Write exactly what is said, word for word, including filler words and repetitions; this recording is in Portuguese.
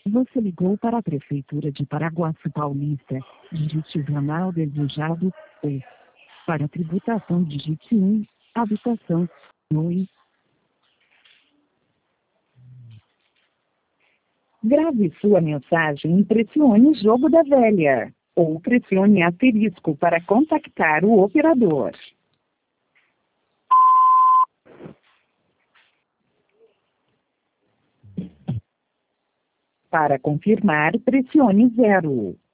Você ligou para a Prefeitura de Paraguaçu Paulista. Digite o ramal desejado ou, para tributação, digite um, habitação, dois. Grave sua mensagem e pressione o jogo da velha. Ou pressione asterisco para contactar o operador. Para confirmar, pressione zero.